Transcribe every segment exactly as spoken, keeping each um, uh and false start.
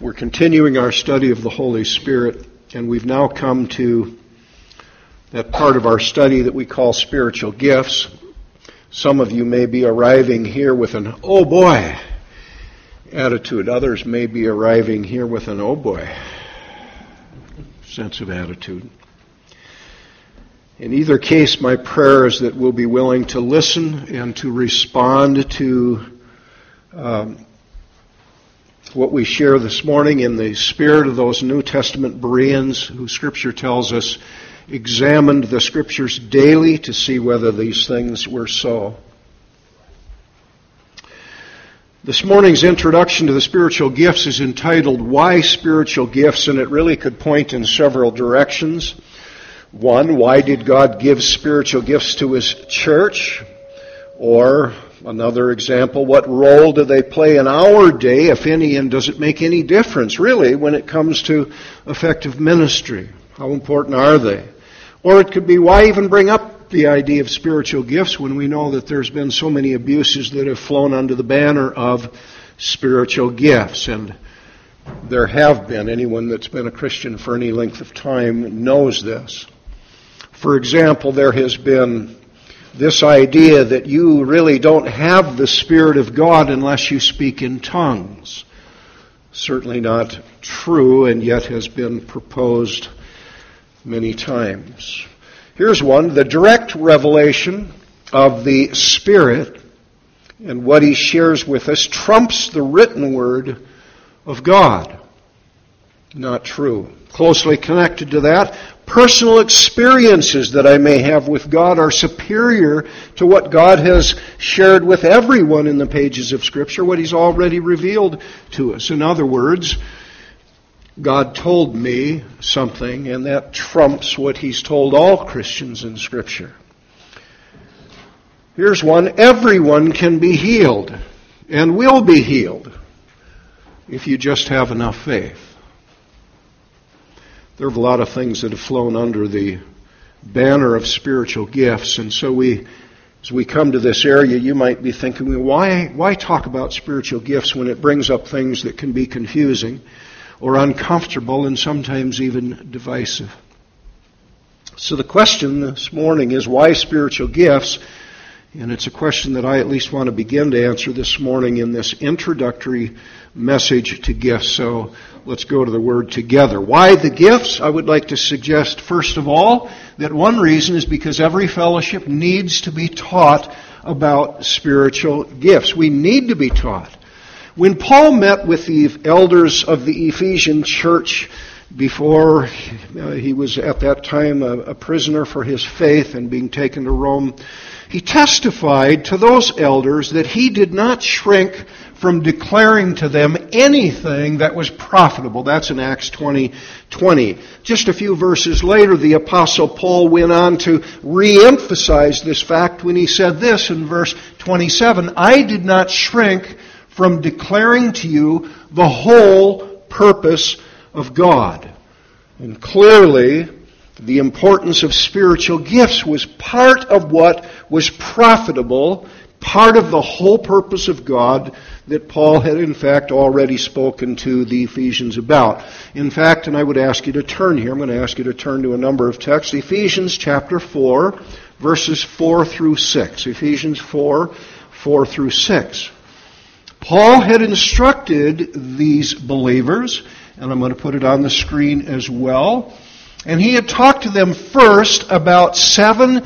We're continuing our study of the Holy Spirit, and we've now come to that part of our study that we call spiritual gifts. Some of you may be arriving here with an "oh boy" attitude. Others may be arriving here with an "oh boy" sense of attitude. In either case, my prayer is that we'll be willing to listen and to respond to um, what we share this morning in the spirit of those New Testament Bereans who Scripture tells us examined the Scriptures daily to see whether these things were so. This morning's introduction to the spiritual gifts is entitled, Why Spiritual Gifts? And it really could point in several directions. One, why did God give spiritual gifts to His church? Or, another example, what role do they play in our day, if any, and does it make any difference, really, when it comes to effective ministry? How important are they? Or it could be, why even bring up the idea of spiritual gifts when we know that there's been so many abuses that have flown under the banner of spiritual gifts? And there have been. Anyone that's been a Christian for any length of time knows this. For example, there has been this idea that you really don't have the Spirit of God unless you speak in tongues. Certainly not true, and yet has been proposed many times. Here's one. The direct revelation of the Spirit and what He shares with us trumps the written Word of God. Not true. Closely connected to that, personal experiences that I may have with God are superior to what God has shared with everyone in the pages of Scripture, what He's already revealed to us. In other words, God told me something, and that trumps what He's told all Christians in Scripture. Here's one. Everyone can be healed and will be healed if you just have enough faith. There are a lot of things that have flown under the banner of spiritual gifts, and so we, as we come to this area, you might be thinking, why, why talk about spiritual gifts when it brings up things that can be confusing or uncomfortable and sometimes even divisive? So the question this morning is, why spiritual gifts? And it's a question that I at least want to begin to answer this morning in this introductory message to gifts. So let's go to the word together. Why the gifts? I would like to suggest, first of all, that one reason is because every fellowship needs to be taught about spiritual gifts. We need to be taught. When Paul met with the elders of the Ephesian church before uh, he was at that time a, a prisoner for his faith and being taken to Rome, he testified to those elders that he did not shrink from declaring to them anything that was profitable. That's in Acts twenty twenty. Just a few verses later, the Apostle Paul went on to re-emphasize this fact when he said this in verse twenty-seven, I did not shrink from declaring to you the whole purpose of God. And clearly, the importance of spiritual gifts was part of what was profitable, part of the whole purpose of God that Paul had in fact already spoken to the Ephesians about. In fact, and I would ask you to turn here, I'm going to ask you to turn to a number of texts. Ephesians chapter four, verses four through six. Ephesians four, four through six. Paul had instructed these believers, and I'm going to put it on the screen as well, and he had talked to them first about seven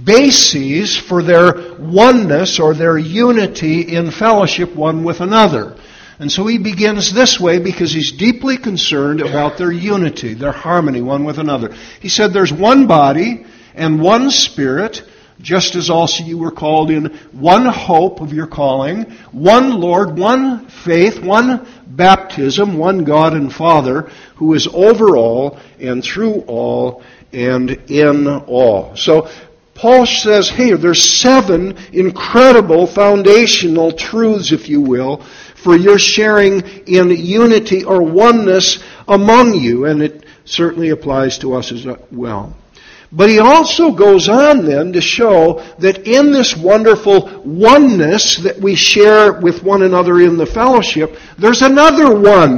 bases for their oneness or their unity in fellowship one with another. And so he begins this way because he's deeply concerned about their unity, their harmony one with another. He said there's one body and one Spirit, just as also you were called in one hope of your calling, one Lord, one faith, one baptism, one God and Father, who is over all and through all and in all. So Paul says, hey, there's seven incredible foundational truths, if you will, for your sharing in unity or oneness among you. And it certainly applies to us as well. But he also goes on then to show that in this wonderful oneness that we share with one another in the fellowship, there's another one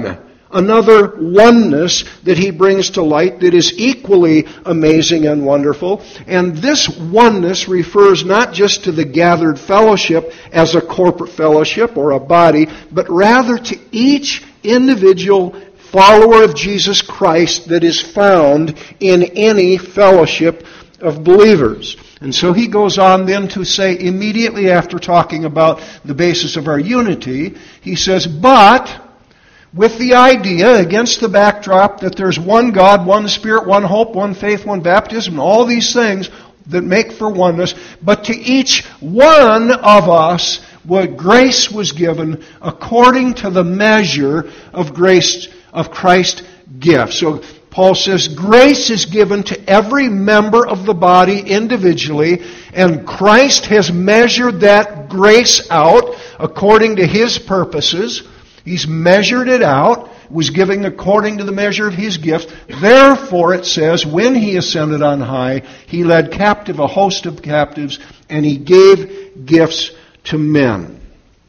another oneness that he brings to light that is equally amazing and wonderful. And this oneness refers not just to the gathered fellowship as a corporate fellowship or a body, but rather to each individual follower of Jesus Christ that is found in any fellowship of believers. And so he goes on then to say, immediately after talking about the basis of our unity, he says, but with the idea, against the backdrop that there's one God, one Spirit, one hope, one faith, one baptism, all these things that make for oneness, but to each one of us, what grace was given according to the measure of grace of Christ's gift. So Paul says grace is given to every member of the body individually, and Christ has measured that grace out according to His purposes. He's measured it out, was giving according to the measure of His gift. Therefore, it says, when He ascended on high, He led captive a host of captives, and He gave gifts to men.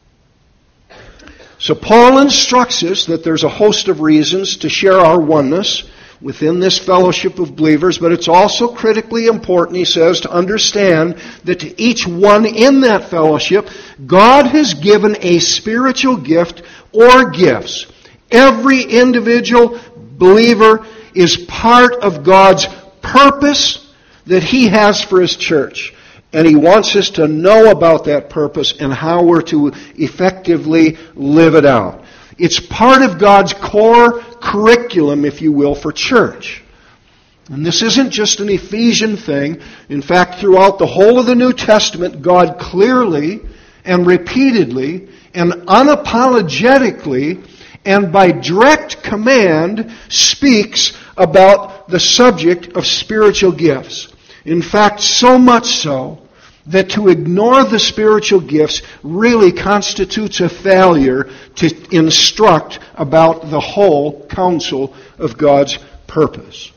So Paul instructs us that there's a host of reasons to share our oneness within this fellowship of believers, but it's also critically important, he says, to understand that to each one in that fellowship, God has given a spiritual gift or gifts. Every individual believer is part of God's purpose that He has for His church. And He wants us to know about that purpose and how we're to effectively live it out. It's part of God's core curriculum, if you will, for church. And this isn't just an Ephesian thing. In fact, throughout the whole of the New Testament, God clearly and repeatedly and unapologetically and by direct command speaks about the subject of spiritual gifts. In fact, so much so that to ignore the spiritual gifts really constitutes a failure to instruct about the whole counsel of God's purpose.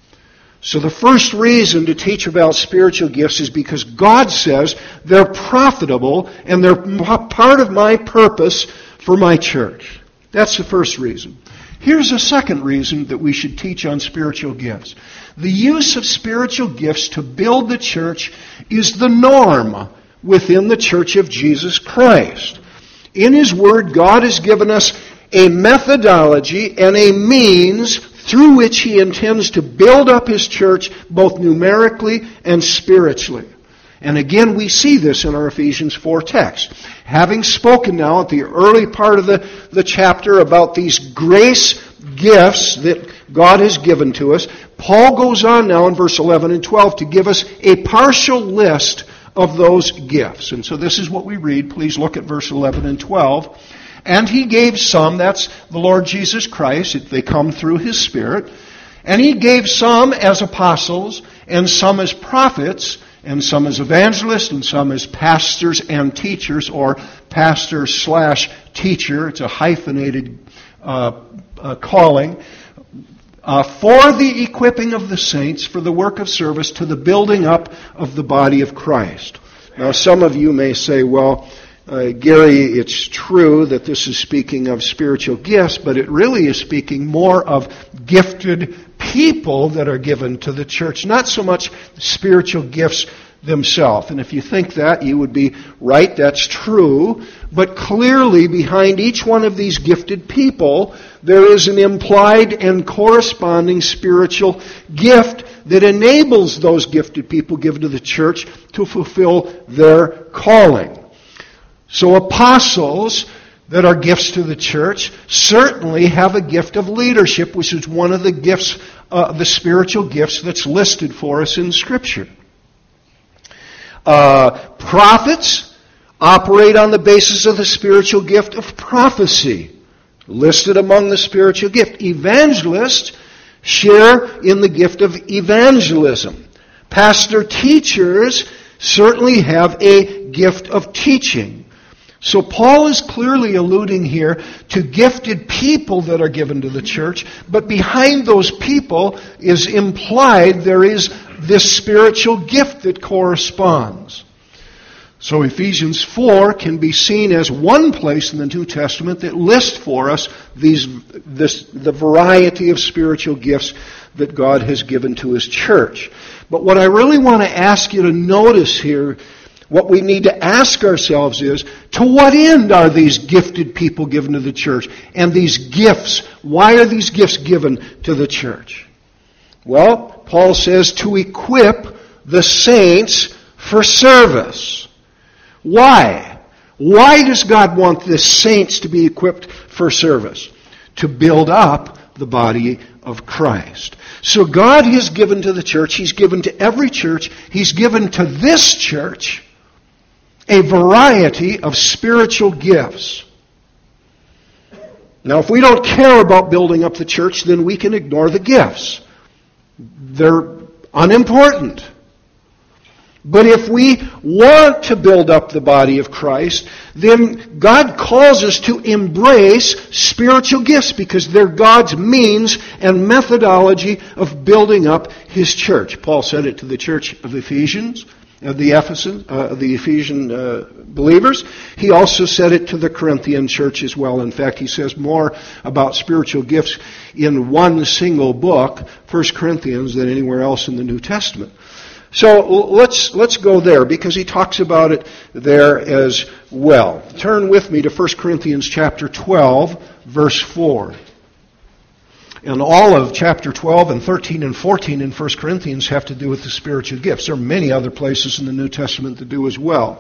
So the first reason to teach about spiritual gifts is because God says they're profitable and they're part of my purpose for my church. That's the first reason. Here's a second reason that we should teach on spiritual gifts. The use of spiritual gifts to build the church is the norm within the church of Jesus Christ. In His Word, God has given us a methodology and a means through which He intends to build up His church both numerically and spiritually. And again, we see this in our Ephesians four text. Having spoken now at the early part of the, the chapter about these grace gifts that God has given to us, Paul goes on now in verse eleven and twelve to give us a partial list of those gifts. And so this is what we read. Please look at verse eleven and twelve. And He gave some, that's the Lord Jesus Christ, they come through His Spirit, and He gave some as apostles, and some as prophets, and some as evangelists, and some as pastors and teachers, or pastor slash teacher. It's a hyphenated uh, uh, calling. Uh, for the equipping of the saints, for the work of service, to the building up of the body of Christ. Now, some of you may say, well, uh, Gary, it's true that this is speaking of spiritual gifts, but it really is speaking more of gifted people that are given to the church, not so much spiritual gifts themselves. And if you think that, you would be right, that's true. But clearly, behind each one of these gifted people, there is an implied and corresponding spiritual gift that enables those gifted people given to the church to fulfill their calling. So apostles that are gifts to the church certainly have a gift of leadership, which is one of the gifts, uh, the spiritual gifts that's listed for us in Scripture. Uh, prophets operate on the basis of the spiritual gift of prophecy, listed among the spiritual gift. Evangelists share in the gift of evangelism. Pastor teachers certainly have a gift of teaching. So Paul is clearly alluding here to gifted people that are given to the church, but behind those people is implied there is this spiritual gift that corresponds. So Ephesians four can be seen as one place in the New Testament that lists for us these, this, the variety of spiritual gifts that God has given to His church. But what I really want to ask you to notice here, what we need to ask ourselves is, to what end are these gifted people given to the church? And these gifts, why are these gifts given to the church? Well, Paul says to equip the saints for service. Why? Why does God want the saints to be equipped for service? To build up the body of Christ. So God has given to the church, He's given to every church, He's given to this church a variety of spiritual gifts. Now, if we don't care about building up the church, then we can ignore the gifts. They're unimportant. But if we want to build up the body of Christ, then God calls us to embrace spiritual gifts because they're God's means and methodology of building up His church. Paul said it to the church of Ephesians, of the Ephesian, uh, the Ephesian uh, believers. He also said it to the Corinthian church as well. In fact, he says more about spiritual gifts in one single book, First Corinthians, than anywhere else in the New Testament. So let's let's go there because he talks about it there as well. Turn with me to First Corinthians chapter twelve, verse four. And all of chapter twelve and thirteen and fourteen in First Corinthians have to do with the spiritual gifts. There are many other places in the New Testament that do as well.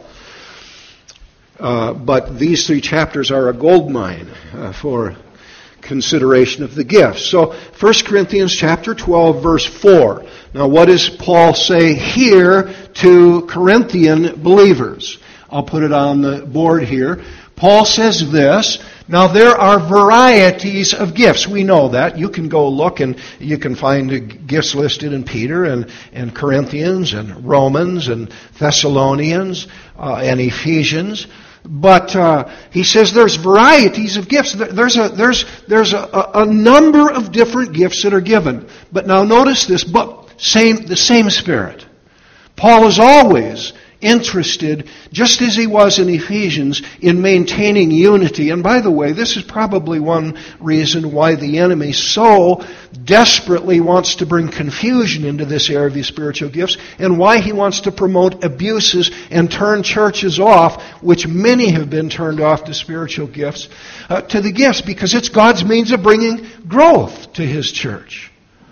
Uh, but these three chapters are a goldmine uh, for consideration of the gifts. So First Corinthians chapter twelve, verse four. Now what does Paul say here to Corinthian believers? I'll put it on the board here. Paul says this, now there are varieties of gifts. We know that. You can go look and you can find gifts listed in Peter and, and Corinthians and Romans and Thessalonians uh, and Ephesians. But uh, he says there's varieties of gifts. There's a there's there's a, a number of different gifts that are given. But now notice this, but same the same Spirit. Paul is always interested, just as he was in Ephesians, in maintaining unity. And by the way, this is probably one reason why the enemy so desperately wants to bring confusion into this area of these spiritual gifts, and why he wants to promote abuses and turn churches off, which many have been turned off to spiritual gifts, uh, to the gifts, because it's God's means of bringing growth to His church.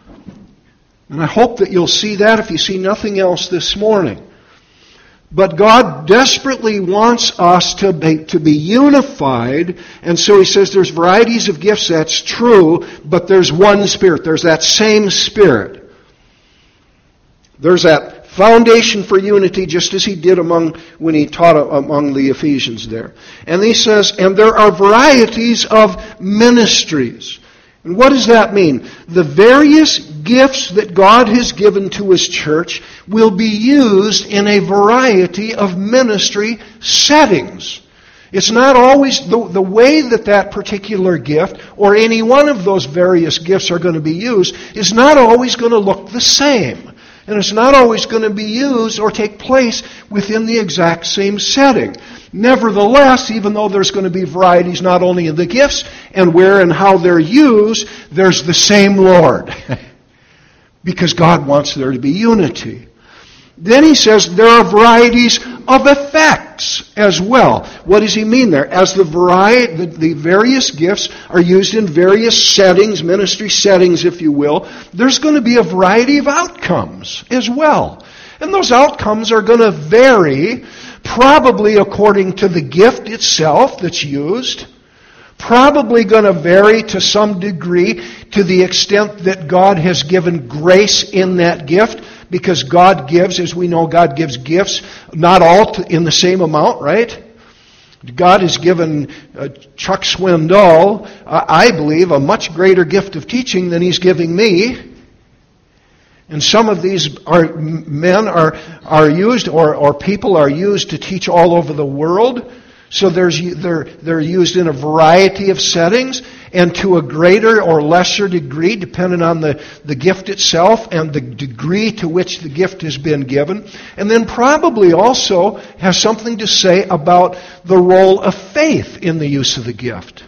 And I hope that you'll see that if you see nothing else this morning. But God desperately wants us to be, to be unified, and so He says there's varieties of gifts, that's true, but there's one Spirit. There's that same Spirit. There's that foundation for unity, just as He did among when He taught among the Ephesians there. And He says, and there are varieties of ministries. And what does that mean? The various gifts that God has given to His church will be used in a variety of ministry settings. It's not always the, the way that that particular gift or any one of those various gifts are going to be used is not always going to look the same. And it's not always going to be used or take place within the exact same setting. Nevertheless, even though there's going to be varieties not only in the gifts and where and how they're used, there's the same Lord. Because God wants there to be unity. Then he says there are varieties of effects as well. What does he mean there? As the variety, the, the various gifts are used in various settings, ministry settings, if you will, there's going to be a variety of outcomes as well. And those outcomes are going to vary, probably according to the gift itself that's used, probably going to vary to some degree to the extent that God has given grace in that gift, because God gives, as we know, God gives gifts, not all to, in the same amount, right? God has given uh, Chuck Swindoll, uh, I believe, a much greater gift of teaching than he's giving me. And some of these are, men are are used, or, or people are used to teach all over the world. So there's, they're, they're used in a variety of settings and to a greater or lesser degree, depending on the, the gift itself and the degree to which the gift has been given. And then probably also has something to say about the role of faith in the use of the gift.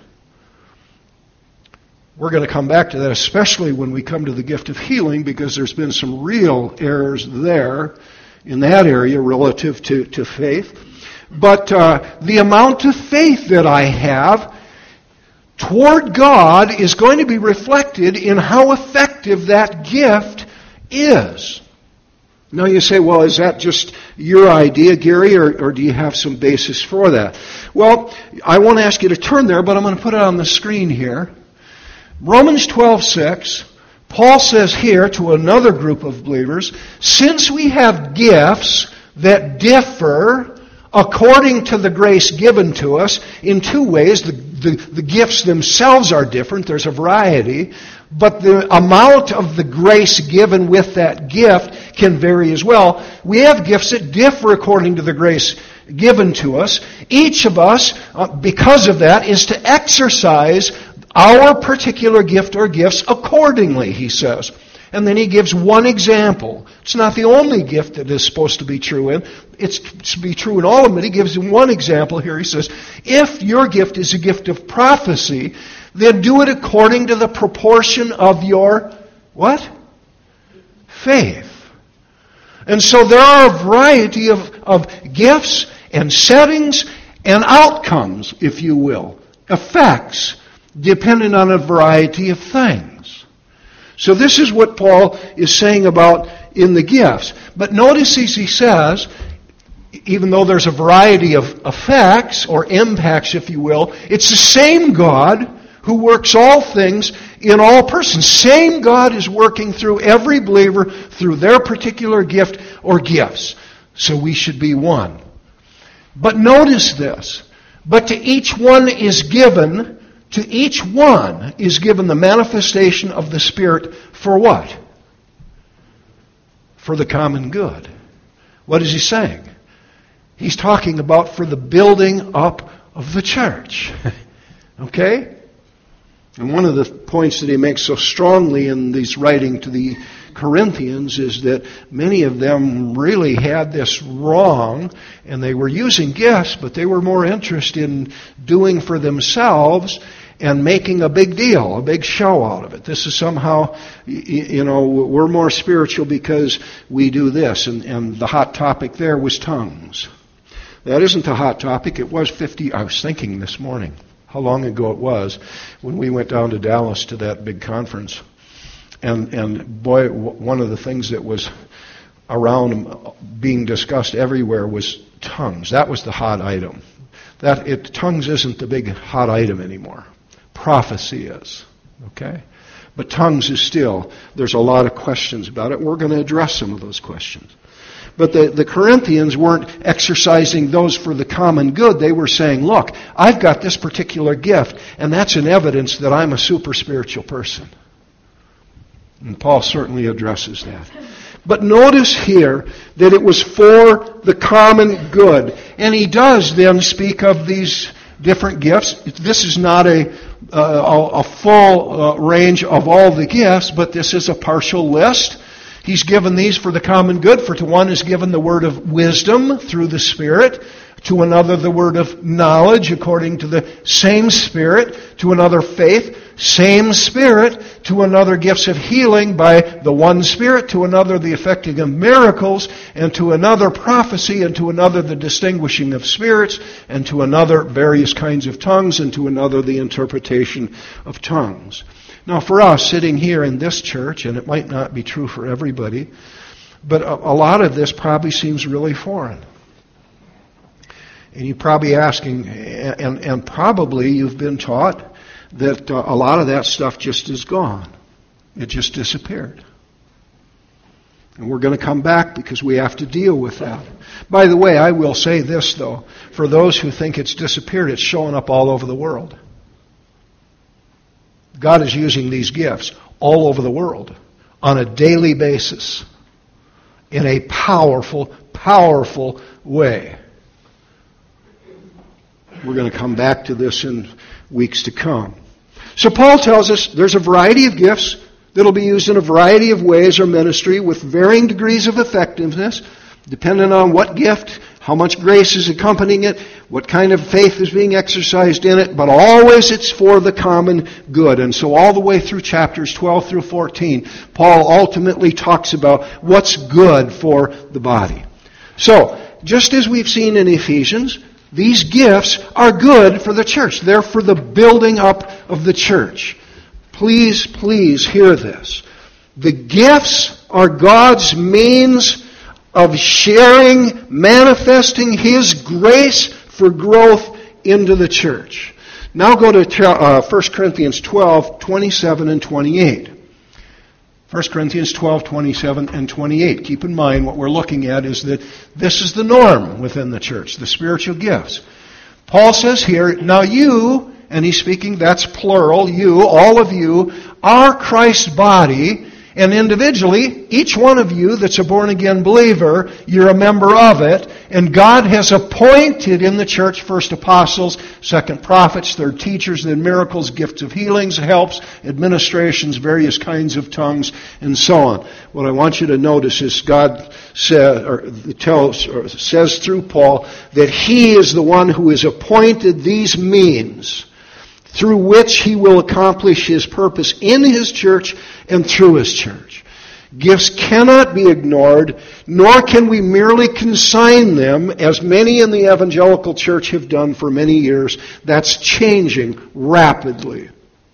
We're going to come back to that, especially when we come to the gift of healing, because there's been some real errors there in that area relative to, to faith. But uh, the amount of faith that I have toward God is going to be reflected in how effective that gift is. Now you say, well, is that just your idea, Gary, or, or do you have some basis for that? Well, I won't ask you to turn there, but I'm going to put it on the screen here. Romans twelve six, Paul says here to another group of believers, since we have gifts that differ according to the grace given to us in two ways. The, the, the gifts themselves are different. There's a variety. But the amount of the grace given with that gift can vary as well. We have gifts that differ according to the grace given to us. Each of us, uh, because of that, is to exercise our particular gift or gifts accordingly, he says. And then he gives one example. It's not the only gift that is supposed to be true in. It's to be true in all of them. He gives one example here. He says, if your gift is a gift of prophecy, then do it according to the proportion of your, what? Faith. And so there are a variety of, of gifts and settings and outcomes, if you will, effects, depending on a variety of things. So this is what Paul is saying about in the gifts. But notice as he says, even though there's a variety of effects or impacts, if you will, it's the same God who works all things in all persons. Same God is working through every believer through their particular gift or gifts. So we should be one. But notice this. But to each one is given... To each one is given the manifestation of the Spirit for what? For the common good. What is he saying? He's talking about for the building up of the church. Okay? And one of the points that he makes so strongly in these writing to the Corinthians is that many of them really had this wrong, and they were using gifts, but they were more interested in doing for themselves and making a big deal, a big show out of it. This is somehow, you know, we're more spiritual because we do this. And, and the hot topic there was tongues. That isn't a hot topic. It was fifty, I was thinking this morning how long ago it was when we went down to Dallas to that big conference. And, and boy, one of the things that was around being discussed everywhere was tongues. That was the hot item. That it, tongues isn't the big hot item anymore. Prophecy is. Okay? But tongues is still, there's a lot of questions about it. We're going to address some of those questions. But the, the Corinthians weren't exercising those for the common good. They were saying, look, I've got this particular gift, and that's an evidence that I'm a super spiritual person. And Paul certainly addresses that. But notice here that it was for the common good. And he does then speak of these different gifts. This is not a, uh, a full uh, range of all the gifts, but this is a partial list. He's given these for the common good. For to one is given the word of wisdom through the Spirit. To another the word of knowledge according to the same Spirit. To another faith, same Spirit. To another gifts of healing by the one Spirit. To another the effecting of miracles. And to another prophecy. And to another the distinguishing of spirits. And to another various kinds of tongues. And to another the interpretation of tongues. Now for us sitting here in this church, and it might not be true for everybody, but a, a lot of this probably seems really foreign. And you're probably asking, and, and probably you've been taught that uh, a lot of that stuff just is gone. It just disappeared. And we're going to come back because we have to deal with that. By the way, I will say this though, for those who think it's disappeared, it's showing up all over the world. God is using these gifts all over the world on a daily basis in a powerful, powerful way. We're going to come back to this in weeks to come. So Paul tells us there's a variety of gifts that'll be used in a variety of ways or ministry with varying degrees of effectiveness, depending on what gift, how much grace is accompanying it, what kind of faith is being exercised in it, but always it's for the common good. And so all the way through chapters twelve through fourteen, Paul ultimately talks about what's good for the body. So, just as we've seen in Ephesians, these gifts are good for the church. They're for the building up of the church. Please, please hear this. The gifts are God's means of sharing, manifesting His grace for growth into the church. Now go to uh, First Corinthians twelve, twenty-seven and twenty-eight. First Corinthians twelve, twenty-seven and twenty-eight. Keep in mind what we're looking at is that this is the norm within the church, the spiritual gifts. Paul says here, now you, and he's speaking, that's plural, you, all of you, are Christ's body, and individually, each one of you that's a born-again believer, you're a member of it, and God has appointed in the church first apostles, second prophets, third teachers, then miracles, gifts of healings, helps, administrations, various kinds of tongues, and so on. What I want you to notice is God says, or tells, or says through Paul that He is the one who has appointed these means through which He will accomplish His purpose in His church and through His church. Gifts cannot be ignored, nor can we merely consign them, as many in the evangelical church have done for many years. That's changing rapidly.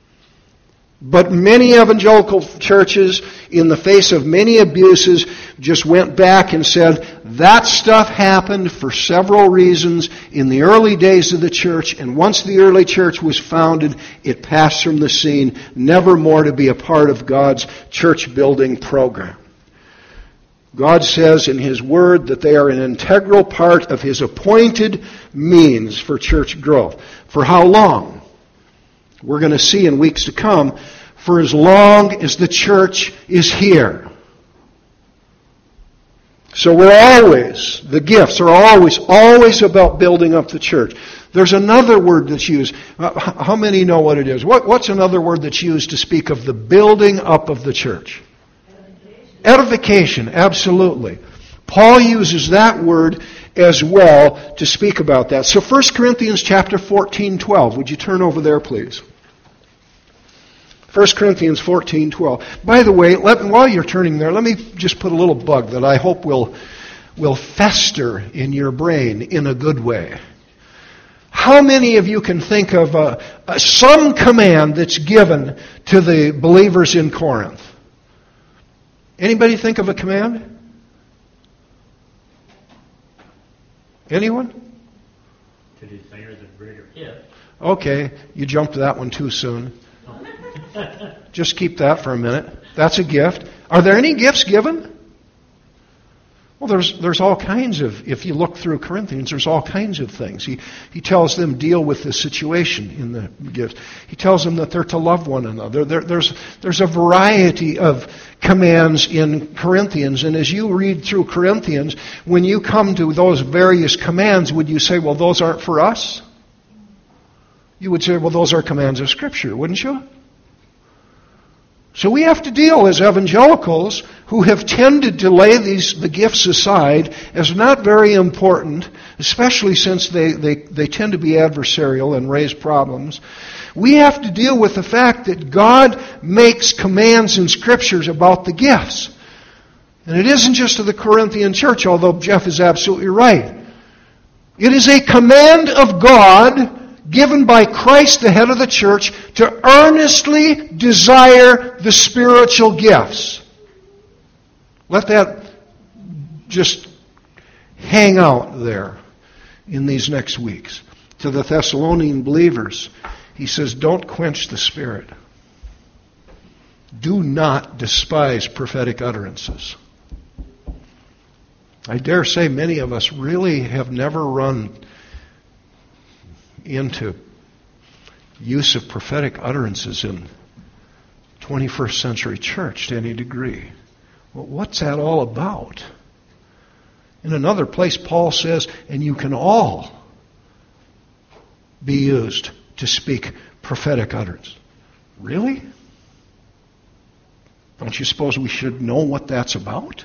But many evangelical churches, in the face of many abuses, just went back and said, that stuff happened for several reasons in the early days of the church, and once the early church was founded, it passed from the scene, never more to be a part of God's church-building program. God says in His Word that they are an integral part of His appointed means for church growth. For how long? We're going to see in weeks to come, for as long as the church is here. So we're always, the gifts are always, always about building up the church. There's another word that's used. How many know what it is? What, what's another word that's used to speak of the building up of the church? Edification. Edification, absolutely. Paul uses that word as well to speak about that. So First Corinthians chapter fourteen, twelve. Would you turn over there, please? First Corinthians fourteen, twelve. By the way, let, while you're turning there, let me just put a little bug that I hope will, will fester in your brain in a good way. How many of you can think of uh, uh, some command that's given to the believers in Corinth? Anybody think of a command? Anyone? To desire the greater gift. Okay, you jumped to that one too soon. Just keep that for a minute. That's a gift. Are there any gifts given? Well, there's there's all kinds of, if you look through Corinthians, there's all kinds of things. He he tells them deal with the situation in the gifts. He tells them that they're to love one another. There, there's there's a variety of commands in Corinthians, and as you read through Corinthians, when you come to those various commands, would you say, well, those aren't for us? You would say, well, those are commands of Scripture, wouldn't you? So we have to deal as evangelicals who have tended to lay these the gifts aside as not very important, especially since they, they, they tend to be adversarial and raise problems. We have to deal with the fact that God makes commands in Scriptures about the gifts. And it isn't just to the Corinthian church, although Jeff is absolutely right. It is a command of God given by Christ, the head of the church, to earnestly desire the spiritual gifts. Let that just hang out there in these next weeks. To the Thessalonian believers, he says, don't quench the Spirit. Do not despise prophetic utterances. I dare say many of us really have never run into use of prophetic utterances in twenty-first century church to any degree. Well, what's that all about? In another place, Paul says, and you can all be used to speak prophetic utterance. Really? Don't you suppose we should know what that's about?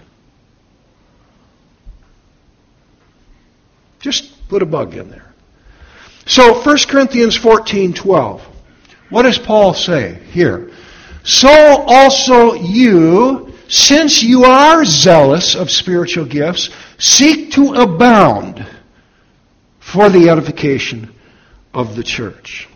Just put a bug in there. So, First Corinthians fourteen twelve. What does Paul say here? So also you, since you are zealous of spiritual gifts, seek to abound for the edification of the church.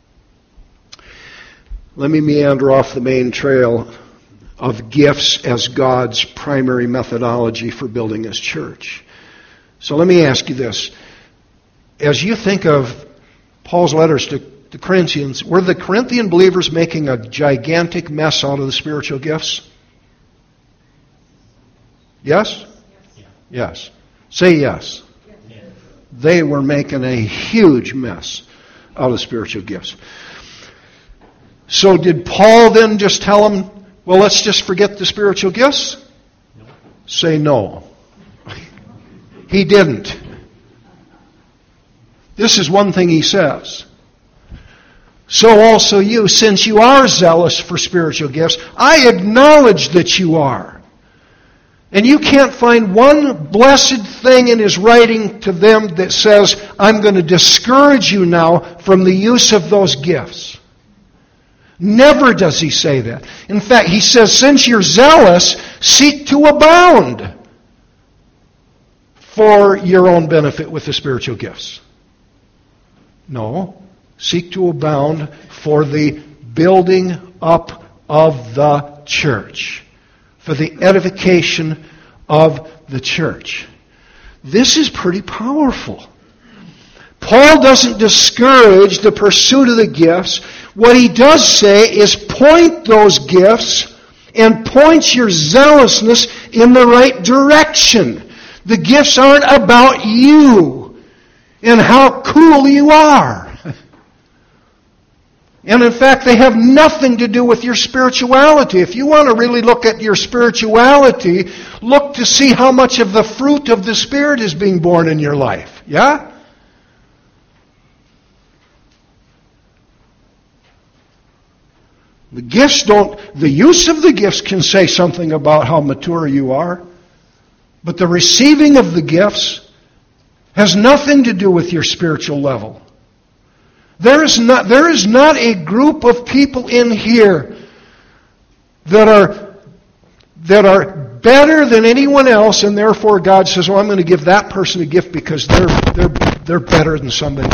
Let me meander off the main trail of gifts as God's primary methodology for building His church. So let me ask you this. As you think of Paul's letters to the Corinthians, were the Corinthian believers making a gigantic mess out of the spiritual gifts? Yes? Yeah. Yes. Say yes. Yeah. They were making a huge mess out of spiritual gifts. So did Paul then just tell them, well, let's just forget the spiritual gifts? No. Say no. He didn't. This is one thing he says. So also you, since you are zealous for spiritual gifts, I acknowledge that you are. And you can't find one blessed thing in his writing to them that says, I'm going to discourage you now from the use of those gifts. Never does he say that. In fact, he says, since you're zealous, seek to abound for your own benefit with the spiritual gifts. No, seek to abound for the building up of the church, for the edification of the church. This is pretty powerful. Paul doesn't discourage the pursuit of the gifts. What he does say is point those gifts and point your zealousness in the right direction. The gifts aren't about you and how cool you are. And in fact, they have nothing to do with your spirituality. If you want to really look at your spirituality, look to see how much of the fruit of the Spirit is being born in your life. Yeah? The gifts don't, the use of the gifts can say something about how mature you are, but the receiving of the gifts has nothing to do with your spiritual level. There is not, there is not a group of people in here that are, that are better than anyone else, and therefore God says, well, I'm going to give that person a gift because they're, they're, they're better than somebody.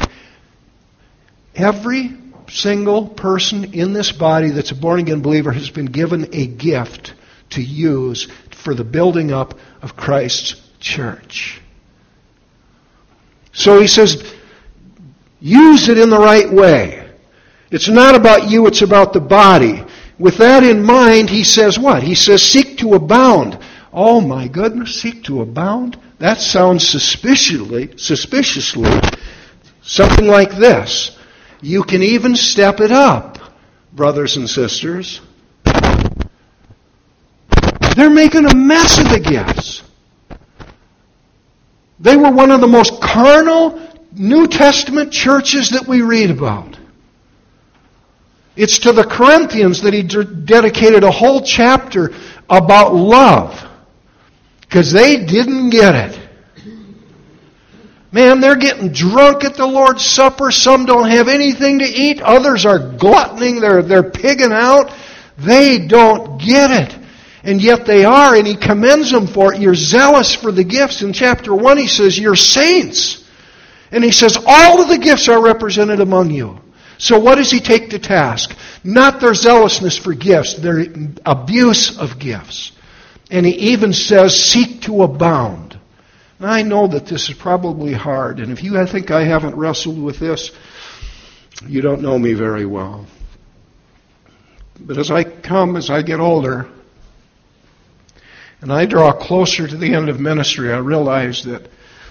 Every single person in this body that's a born-again believer has been given a gift to use for the building up of Christ's church. So he says, use it in the right way. It's not about you, it's about the body. With that in mind, he says what? He says, seek to abound. Oh my goodness, seek to abound? That sounds suspiciously, suspiciously, something like this. You can even step it up, brothers and sisters. They're making a mess of the gifts. They were one of the most carnal New Testament churches that we read about. It's to the Corinthians that he d- dedicated a whole chapter about love, because they didn't get it. Man, they're getting drunk at the Lord's Supper. Some don't have anything to eat. Others are gluttoning. They're, they're pigging out. They don't get it. And yet they are, and he commends them for it. You're zealous for the gifts. In chapter one, he says, you're saints. And he says, all of the gifts are represented among you. So what does he take to task? Not their zealousness for gifts, their abuse of gifts. And he even says, seek to abound. And I know that this is probably hard, and if you think I haven't wrestled with this, you don't know me very well. But as I come, as I get older, and I draw closer to the end of ministry, I realize that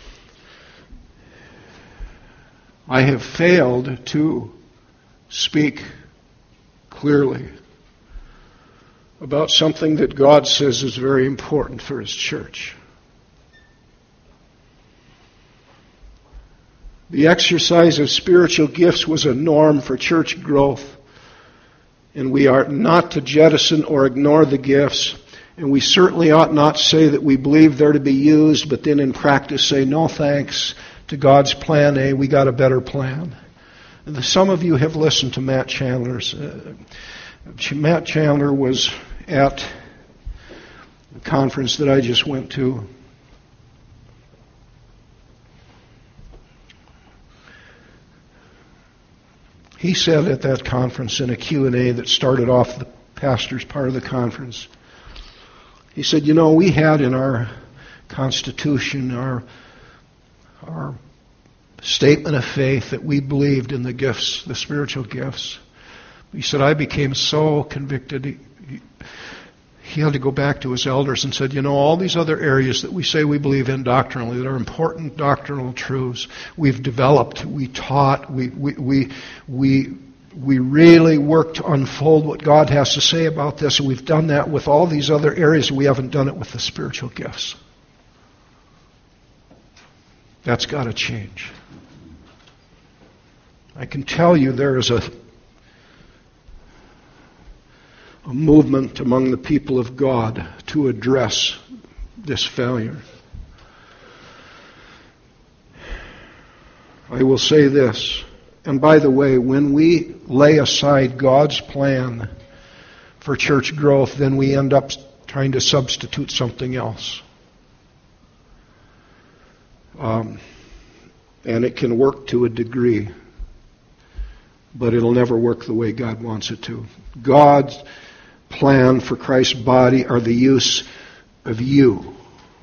I have failed to speak clearly about something that God says is very important for His church. The exercise of spiritual gifts was a norm for church growth. And we are not to jettison or ignore the gifts. And we certainly ought not say that we believe they're to be used, but then in practice say, no thanks to God's plan A, we got a better plan. And some of you have listened to Matt Chandler's. Uh, Matt Chandler was at the conference that I just went to. He said at that conference in a Q and A that started off the pastor's part of the conference, he said, you know, we had in our Constitution, our, our statement of faith that we believed in the gifts, the spiritual gifts. He said, I became so convicted. He, he, he had to go back to his elders and said, you know, all these other areas that we say we believe in doctrinally, that are important doctrinal truths, we've developed, we taught, we we we we, we really worked to unfold what God has to say about this, and we've done that with all these other areas. We haven't done it with the spiritual gifts. That's got to change. I can tell you there is a a movement among the people of God to address this failure. I will say this, and by the way, when we lay aside God's plan for church growth, then we end up trying to substitute something else. Um, and it can work to a degree, but it'll never work the way God wants it to. God's plan for Christ's body are the use of you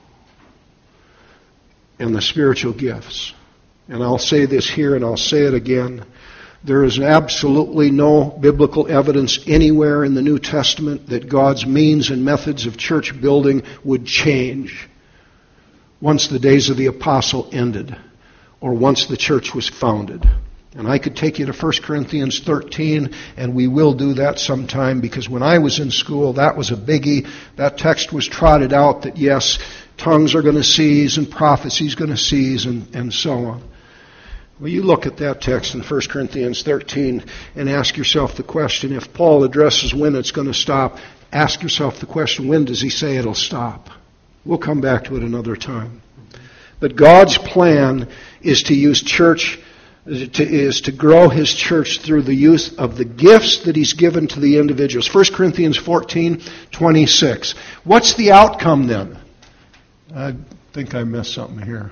and the spiritual gifts. And I'll say this here and I'll say it again. There is absolutely no biblical evidence anywhere in the New Testament that God's means and methods of church building would change once the days of the apostle ended or once the church was founded. And I could take you to First Corinthians thirteen, and we will do that sometime, because when I was in school, that was a biggie. That text was trotted out that, yes, tongues are going to cease and prophecy's going to cease and, and so on. Well, you look at that text in First Corinthians thirteen and ask yourself the question, if Paul addresses when it's going to stop, ask yourself the question, when does he say it'll stop? We'll come back to it another time. But God's plan is to use church To, is to grow His church through the use of the gifts that He's given to the individuals. First Corinthians fourteen twenty-six. What's the outcome then? I think I missed something here.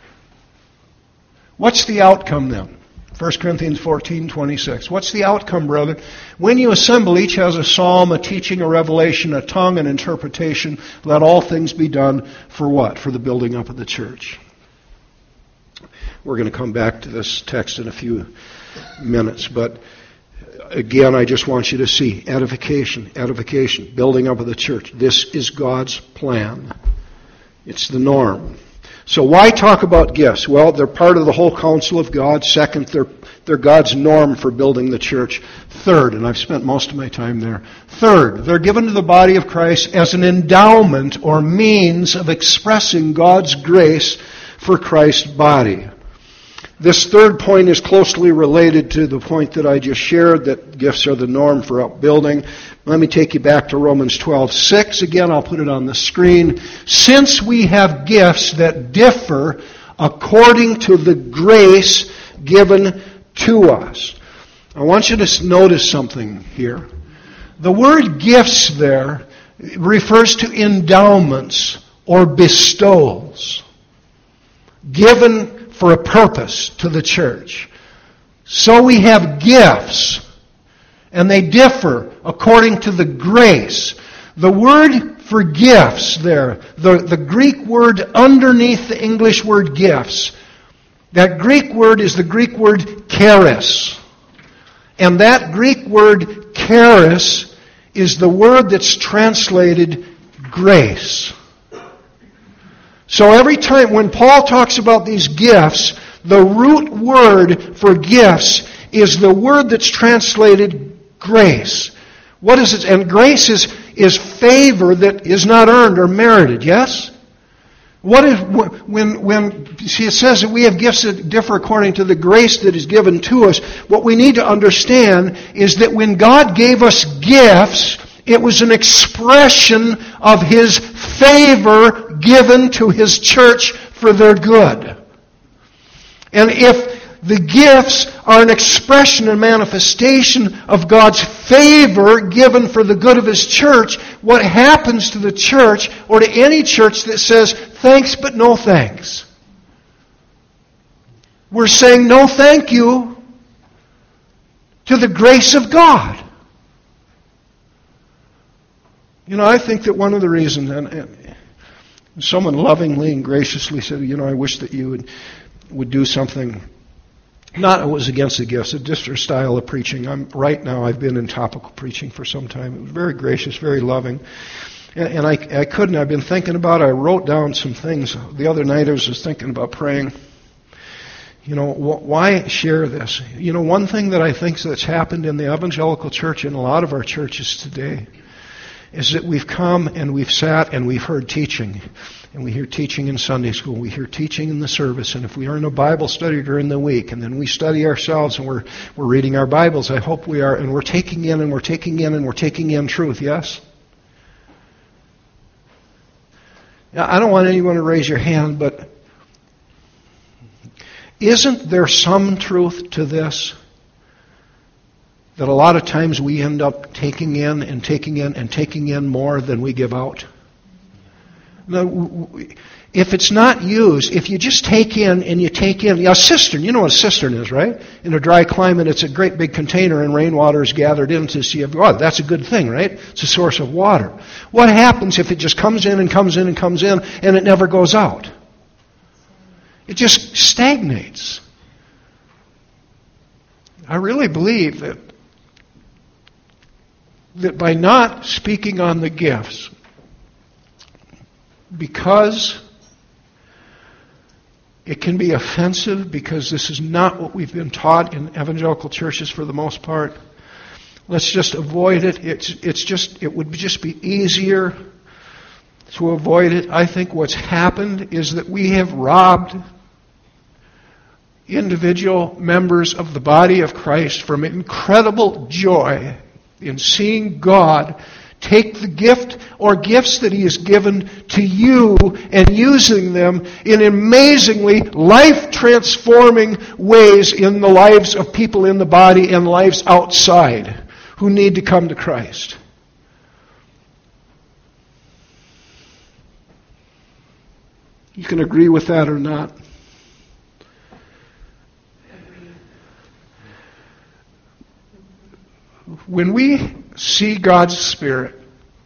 What's the outcome then? First Corinthians fourteen twenty-six. What's the outcome, brother? When you assemble, each has a psalm, a teaching, a revelation, a tongue, an interpretation. Let all things be done for what? For the building up of the church. We're going to come back to this text in a few minutes, but again, I just want you to see edification, edification, building up of the church. This is God's plan. It's the norm. So why talk about gifts? Well, they're part of the whole counsel of God. Second, they're, they're God's norm for building the church. Third, and I've spent most of my time there. Third, they're given to the body of Christ as an endowment or means of expressing God's grace for Christ's body. This third point is closely related to the point that I just shared, that gifts are the norm for upbuilding. Let me take you back to Romans twelve six. Again, I'll put it on the screen. Since we have gifts that differ according to the grace given to us. I want you to notice something here. The word gifts there refers to endowments or bestowals given for a purpose to the church. So we have gifts, and they differ according to the grace. The word for gifts there, the, the Greek word underneath the English word gifts, that Greek word is the Greek word charis. And that Greek word charis is the word that's translated grace. So every time when Paul talks about these gifts, the root word for gifts is the word that's translated grace. What is it? And grace is, is favor that is not earned or merited, yes? What if, when, when, see, it says that we have gifts that differ according to the grace that is given to us. What we need to understand is that when God gave us gifts, it was an expression of His favor given to His church for their good. And if the gifts are an expression and manifestation of God's favor given for the good of His church, what happens to the church, or to any church that says, thanks but no thanks? We're saying no thank you to the grace of God. You know, I think that one of the reasons, and, and someone lovingly and graciously said, you know, I wish that you would, would do something. Not it was against the gifts, a different style of preaching. I'm right now. I've been in topical preaching for some time. It was very gracious, very loving, and, and I, I couldn't. I've been thinking about it. I wrote down some things the other night. I was just thinking about praying. You know, wh- why share this? You know, one thing that I think that's happened in the evangelical church and a lot of our churches today is that we've come and we've sat and we've heard teaching. And we hear teaching in Sunday school. We hear teaching in the service. And if we are in a Bible study during the week, and then we study ourselves and we're we're reading our Bibles, I hope we are, and we're taking in and we're taking in and we're taking in truth, yes? Now, I don't want anyone to raise your hand, but isn't there some truth to this? That a lot of times we end up taking in and taking in and taking in more than we give out? Now, if it's not used, if you just take in and you take in, a cistern, you know what a cistern is, right? In a dry climate, it's a great big container and rainwater is gathered into, so you have, oh, that's a good thing, right? It's a source of water. What happens if it just comes in and comes in and comes in and it never goes out? It just stagnates. I really believe that that by not speaking on the gifts, because it can be offensive, because this is not what we've been taught in evangelical churches for the most part, let's just avoid it. It's it's just it would just be easier to avoid it. I think what's happened is that we have robbed individual members of the body of Christ from incredible joy in seeing God take the gift or gifts that He has given to you and using them in amazingly life-transforming ways in the lives of people in the body and lives outside who need to come to Christ. You can agree with that or not. When we see God's Spirit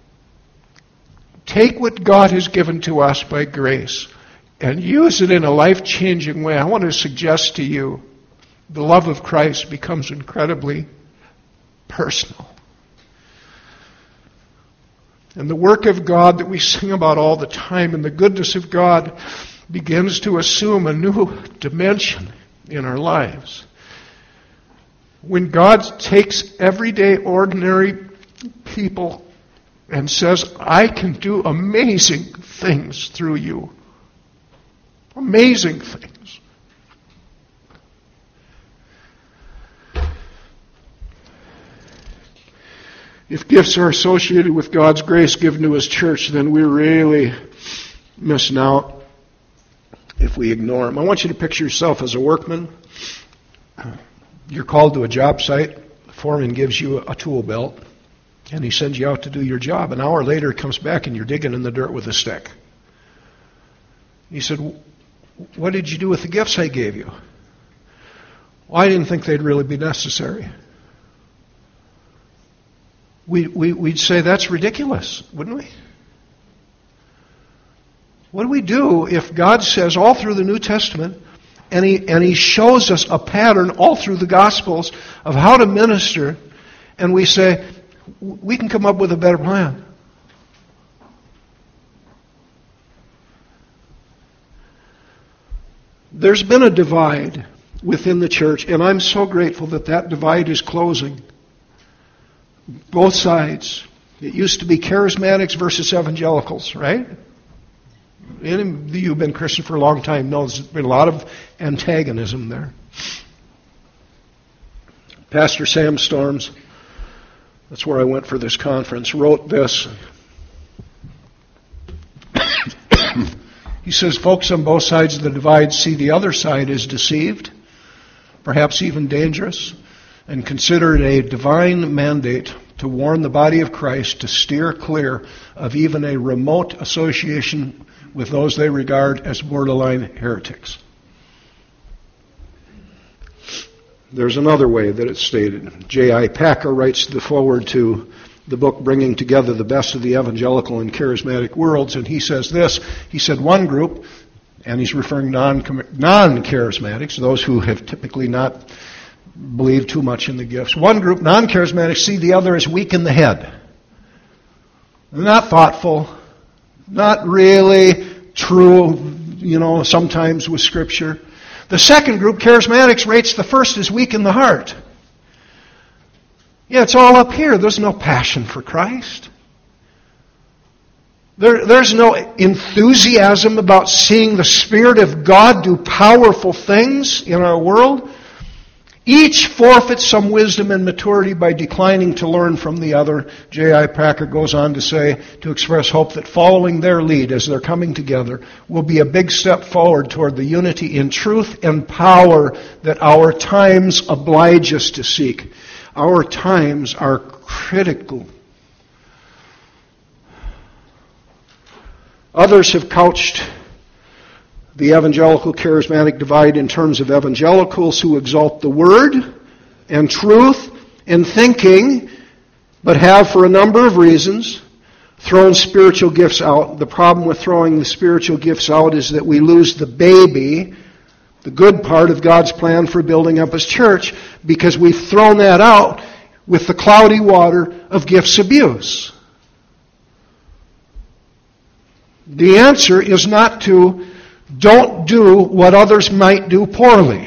take what God has given to us by grace and use it in a life-changing way, I want to suggest to you the love of Christ becomes incredibly personal. And the work of God that we sing about all the time and the goodness of God begins to assume a new dimension in our lives. When God takes everyday, ordinary people and says, I can do amazing things through you. Amazing things. If gifts are associated with God's grace given to His church, then we're really missing out if we ignore them. I want you to picture yourself as a workman. You're called to a job site. The foreman gives you a tool belt, and he sends you out to do your job. An hour later, he comes back, and you're digging in the dirt with a stick. He said, what did you do with the gifts I gave you? Well, I didn't think they'd really be necessary. We, we, we'd say that's ridiculous, wouldn't we? What do we do if God says all through the New Testament, And he, and he shows us a pattern all through the Gospels of how to minister, and we say, we can come up with a better plan. There's been a divide within the church, and I'm so grateful that that divide is closing. Both sides. It used to be charismatics versus evangelicals, right? Any of you who've been Christian for a long time know there's been a lot of antagonism there. Pastor Sam Storms, that's where I went for this conference, wrote this. He says, folks on both sides of the divide see the other side as deceived, perhaps even dangerous, and consider it a divine mandate to warn the body of Christ to steer clear of even a remote association with those they regard as borderline heretics. There's another way that it's stated. J I Packer writes the foreword to the book Bringing Together the Best of the Evangelical and Charismatic Worlds, and he says this. He said one group, and he's referring non non-charismatics, those who have typically not believed too much in the gifts. One group, non-charismatics, see the other as weak in the head. They're not thoughtful, not really true, you know, sometimes with Scripture. The second group, charismatics, rates the first as weak in the heart. Yeah, it's all up here. There's no passion for Christ. There, there's no enthusiasm about seeing the Spirit of God do powerful things in our world. Each forfeits some wisdom and maturity by declining to learn from the other. J I Packer goes on to say, to express hope that following their lead as they're coming together will be a big step forward toward the unity in truth and power that our times oblige us to seek. Our times are critical. Others have couched the evangelical charismatic divide in terms of evangelicals who exalt the Word and truth and thinking, but have, for a number of reasons, thrown spiritual gifts out. The problem with throwing the spiritual gifts out is that we lose the baby, the good part of God's plan for building up His church, because we've thrown that out with the cloudy water of gifts abuse. The answer is not to don't do what others might do poorly.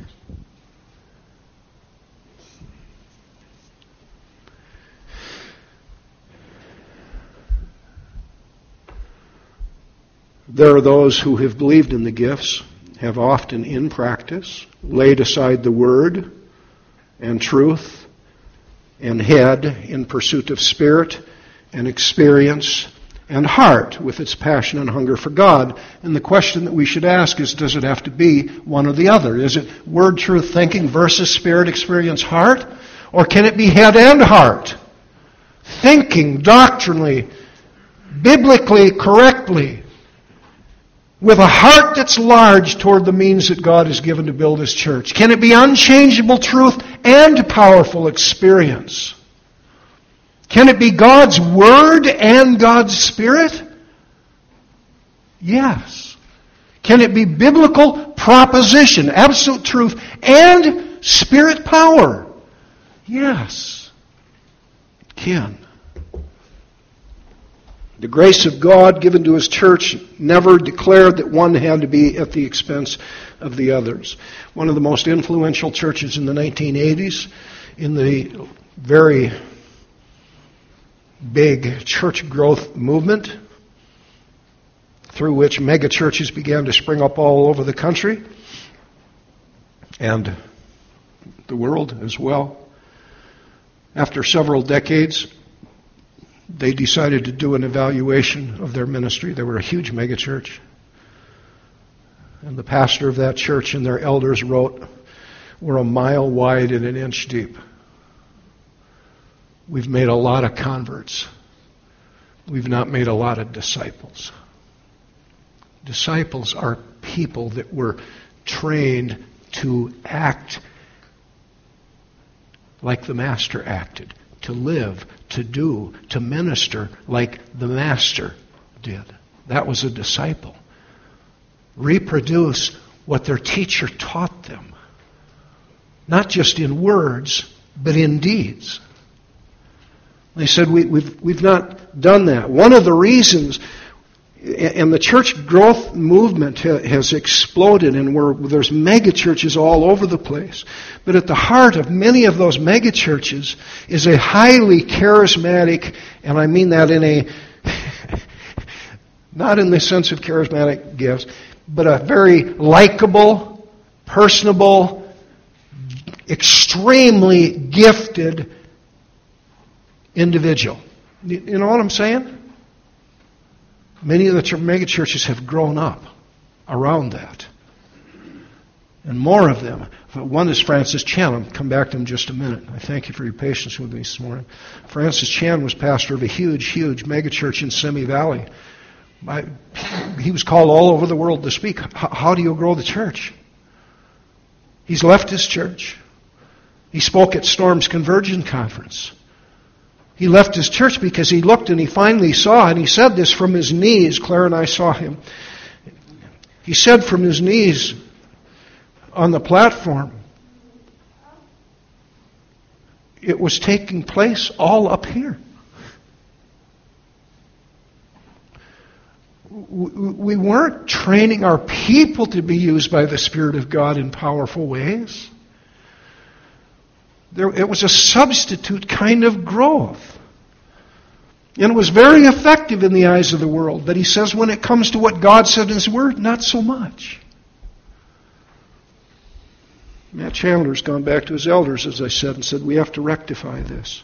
There are those who have believed in the gifts, have often in practice laid aside the Word and truth and head in pursuit of spirit and experience and heart with its passion and hunger for God. And the question that we should ask is, does it have to be one or the other? Is it word, truth, thinking versus spirit, experience, heart? Or can it be head and heart? Thinking doctrinally, biblically, correctly, with a heart that's large toward the means that God has given to build His church. Can it be unchangeable truth and powerful experience? Can it be God's Word and God's Spirit? Yes. Can it be biblical proposition, absolute truth, and Spirit power? Yes. It can. The grace of God given to His church never declared that one had to be at the expense of the others. One of the most influential churches in the nineteen eighties, in the very big church growth movement, through which mega churches began to spring up all over the country and the world as well. After several decades, they decided to do an evaluation of their ministry. They were a huge megachurch. And the pastor of that church and their elders wrote, "We're a mile wide and an inch deep. We've made a lot of converts. We've not made a lot of disciples." Disciples are people that were trained to act like the Master acted, to live, to do, to minister like the Master did. That was a disciple. Reproduce what their teacher taught them. Not just in words, but in deeds. They said, we, we've, we've not done that. One of the reasons, and the church growth movement has exploded, and we're, there's mega churches all over the place. But at the heart of many of those mega churches is a highly charismatic, and I mean that in a Not in the sense of charismatic gifts, but a very likable, personable, extremely gifted individual. You know what I'm saying? Many of the mega churches have grown up around that. And more of them. One is Francis Chan. I'll come back to him in just a minute. I thank you for your patience with me this morning. Francis Chan was pastor of a huge, huge mega church in Simi Valley. I, he was called all over the world to speak. H- how do you grow the church? He's left his church. He spoke at Storm's Conversion Conference. He left his church because he looked and he finally saw, and he said this from his knees. Claire and I saw him. He said from his knees on the platform, it was taking place all up here. We weren't training our people to be used by the Spirit of God in powerful ways. There, it was a substitute kind of growth. And it was very effective in the eyes of the world. But he says when it comes to what God said in His Word, not so much. Matt Chandler's gone back to his elders, as I said, and said, we have to rectify this.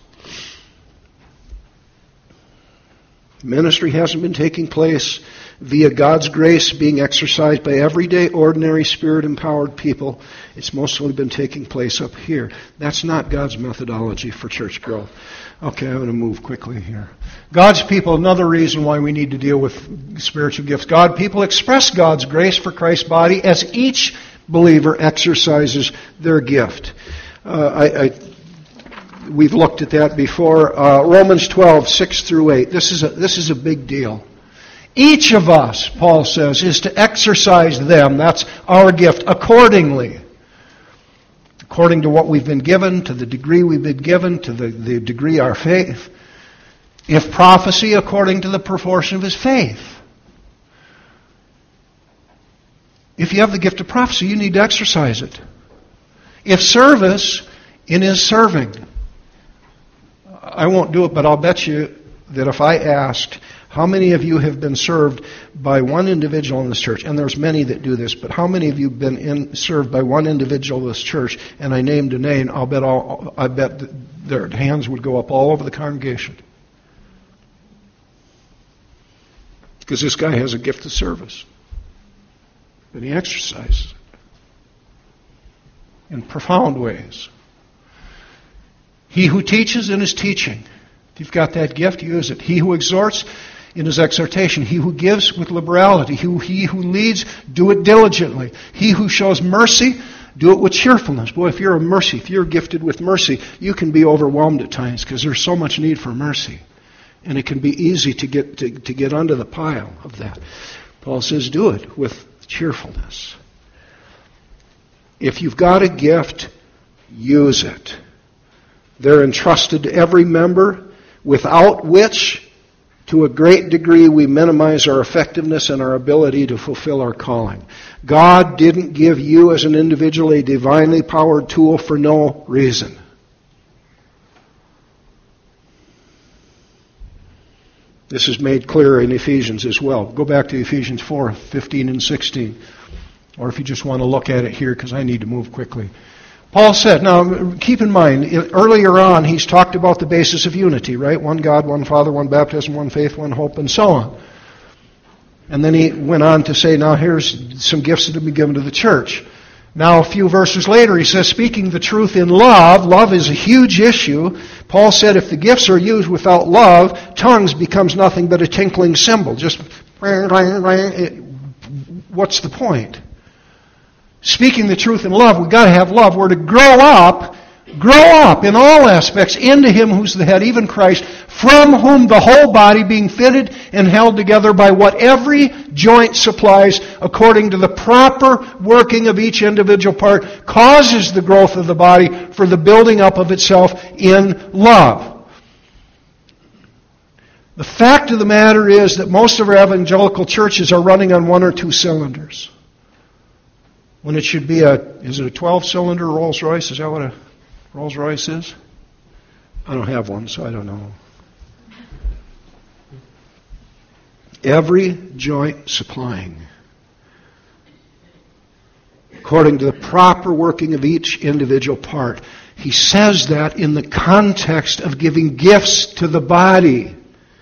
Ministry hasn't been taking place via God's grace being exercised by everyday, ordinary, Spirit-empowered people. It's mostly been taking place up here. That's not God's methodology for church growth. Okay, I'm going to move quickly here. God's people, another reason why we need to deal with spiritual gifts. God people express God's grace for Christ's body as each believer exercises their gift. Uh, I... I We've looked at that before. Uh, Romans twelve, six through eight. This is a, this is a big deal. Each of us, Paul says, is to exercise them, that's our gift, accordingly. According to what we've been given, to the degree we've been given, to the, the degree our faith. If prophecy, according to the proportion of his faith. If you have the gift of prophecy, you need to exercise it. If service, in his serving. I won't do it, but I'll bet you that if I asked how many of you have been served by one individual in this church, and there's many that do this, but how many of you have been in, served by one individual in this church, and I named a name, I'll bet all, I bet their hands would go up all over the congregation. Because this guy has a gift of service. And he exercises it in profound ways. He who teaches in his teaching. If you've got that gift, use it. He who exhorts in his exhortation. He who gives with liberality. He who, he who leads, do it diligently. He who shows mercy, do it with cheerfulness. Boy, if you're a mercy, if you're gifted with mercy, you can be overwhelmed at times because there's so much need for mercy. And it can be easy to get to, to get under the pile of that. Paul says, do it with cheerfulness. If you've got a gift, use it. They're entrusted to every member, without which, to a great degree, we minimize our effectiveness and our ability to fulfill our calling. God didn't give you as an individual a divinely powered tool for no reason. This is made clear in Ephesians as well. Go back to Ephesians four, fifteen and sixteen. Or if you just want to look at it here, because I need to move quickly. Paul said, now keep in mind, earlier on he's talked about the basis of unity, right? One God, one Father, one baptism, one faith, one hope, and so on. And then he went on to say, now here's some gifts that have been given to the church. Now a few verses later he says, speaking the truth in love, love is a huge issue. Paul said if the gifts are used without love, tongues becomes nothing but a tinkling cymbal. Just, what's the point? Speaking the truth in love, we've got to have love. We're to grow up, grow up in all aspects into Him who's the head, even Christ, from whom the whole body being fitted and held together by what every joint supplies according to the proper working of each individual part causes the growth of the body for the building up of itself in love. The fact of the matter is that most of our evangelical churches are running on one or two cylinders. When it should be a, is it a twelve-cylinder Rolls-Royce? Is that what a Rolls-Royce is? I don't have one, so I don't know. every joint supplying, according to the proper working of each individual part. He says that in the context of giving gifts to the body.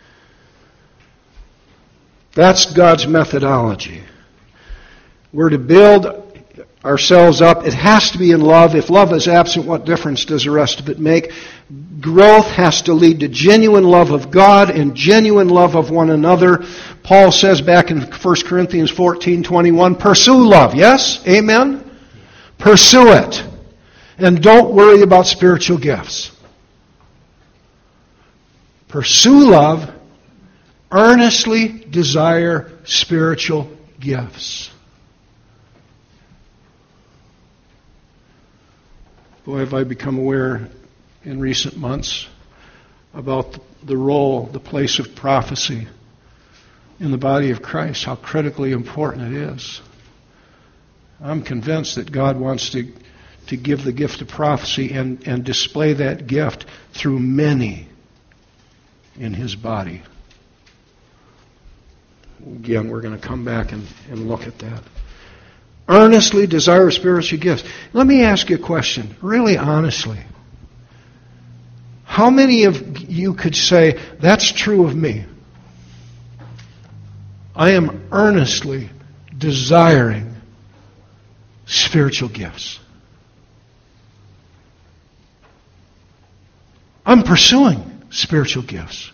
That's God's methodology. We're to build ourselves up. It has to be in love. If love is absent, what difference does the rest of it make? Growth has to lead to genuine love of God and genuine love of one another. Paul says back in First Corinthians fourteen twenty-one, pursue love. Yes? Amen? Pursue it. And don't worry about spiritual gifts. Pursue love. Earnestly desire spiritual gifts. Boy, have I become aware in recent months about the role, the place of prophecy in the body of Christ, how critically important it is. I'm convinced that God wants to, to give the gift of prophecy and, and display that gift through many in His body. Again, we're going to come back and, and look at that. Earnestly desire spiritual gifts. Let me ask you a question, really honestly. How many of you could say, that's true of me? I am earnestly desiring spiritual gifts. I'm pursuing spiritual gifts.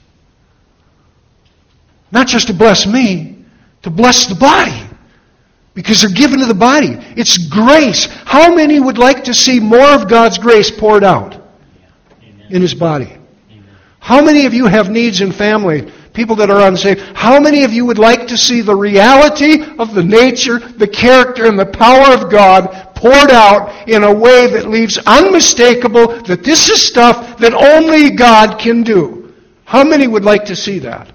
Not just to bless me, to bless the body. Because they're given to the body. It's grace. How many would like to see more of God's grace poured out Amen. in His body? Amen. How many of you have needs in family? People that are unsaved. How many of you would like to see the reality of the nature, the character, and the power of God poured out in a way that leaves unmistakable that this is stuff that only God can do? How many would like to see that?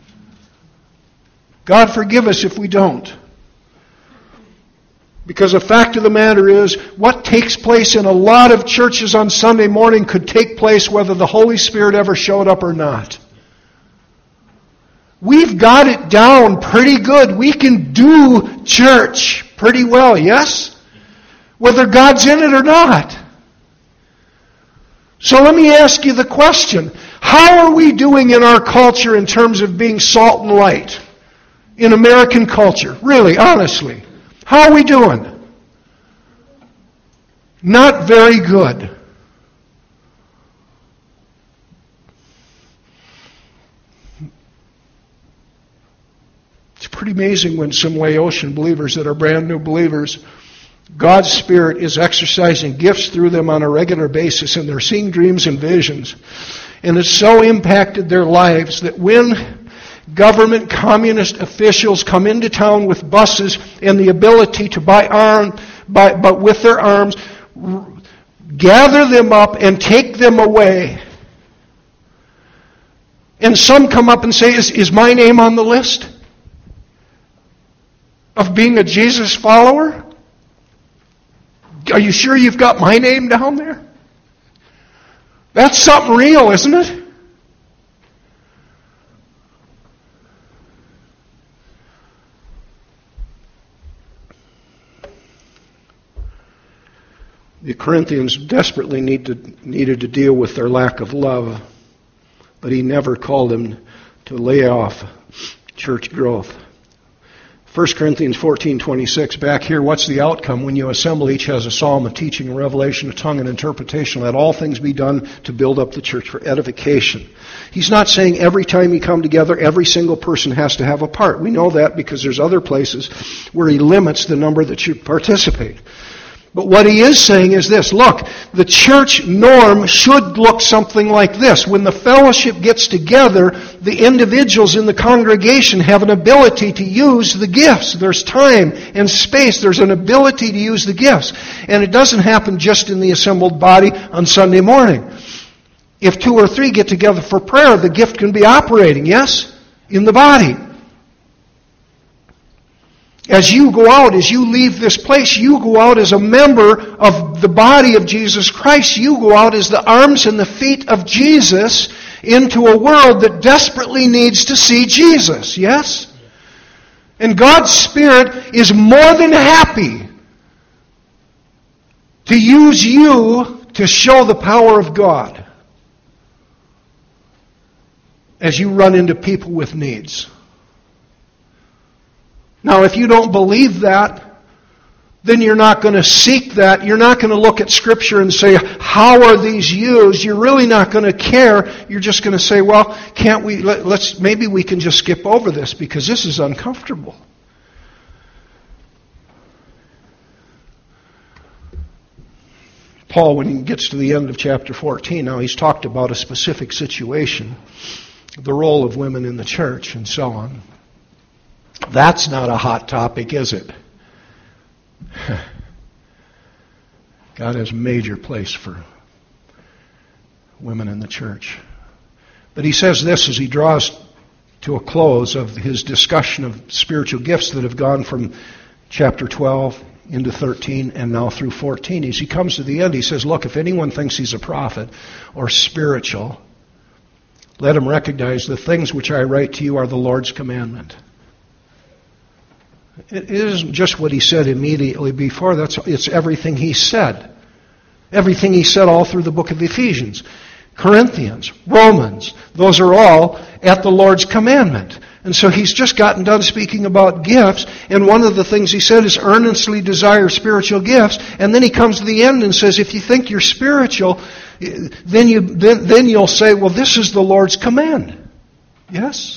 God forgive us if we don't. Because the fact of the matter is, what takes place in a lot of churches on Sunday morning could take place whether the Holy Spirit ever showed up or not. We've got it down pretty good. We can do church pretty well, yes? Whether God's in it or not. So let me ask you the question. How are we doing in our culture in terms of being salt and light? In American culture, really, honestly. How are we doing? Not very good. It's pretty amazing when some Laotian believers that are brand new believers, God's Spirit is exercising gifts through them on a regular basis, and they're seeing dreams and visions. And it's so impacted their lives that when government, communist officials come into town with buses and the ability to buy arms, buy, but with their arms, r- gather them up and take them away. And some come up and say, is, is my name on the list of being a Jesus follower? Are you sure you've got my name down there? That's something real, isn't it? The Corinthians desperately need to, needed to deal with their lack of love, but he never called them to lay off church growth. First Corinthians fourteen twenty-six, back here, what's the outcome? When you assemble, each has a psalm, a teaching, a revelation, a tongue, and interpretation. Let all things be done to build up the church for edification. He's not saying every time you come together, every single person has to have a part. We know that because there's other places where he limits the number that should participate. But what he is saying is this, look, the church norm should look something like this. When the fellowship gets together, the individuals in the congregation have an ability to use the gifts. There's time and space. There's an ability to use the gifts. And it doesn't happen just in the assembled body on Sunday morning. If two or three get together for prayer, the gift can be operating, yes? In the body. As you go out, as you leave this place, you go out as a member of the body of Jesus Christ. You go out as the arms and the feet of Jesus into a world that desperately needs to see Jesus. Yes? And God's Spirit is more than happy to use you to show the power of God as you run into people with needs. Now, if you don't believe that, then you're not going to seek that. You're not going to look at Scripture and say, how are these used? You're really not going to care. You're just going to say, well, can't we, let, let's, maybe we can just skip over this because this is uncomfortable. Paul, when he gets to the end of chapter fourteen, now he's talked about a specific situation, the role of women in the church and so on. That's not a hot topic, is it? God has a major place for women in the church. But he says this as he draws to a close of his discussion of spiritual gifts that have gone from chapter twelve into thirteen and now through fourteen. As he comes to the end, he says, look, if anyone thinks he's a prophet or spiritual, let him recognize the things which I write to you are the Lord's commandment. It isn't just what he said immediately before. That's it's everything he said. Everything he said all through the book of Ephesians. Corinthians, Romans, those are all at the Lord's commandment. And so he's just gotten done speaking about gifts, and one of the things he said is earnestly desire spiritual gifts, and then he comes to the end and says, if you think you're spiritual, then, you, then, then you'll say, well, this is the Lord's command. Yes?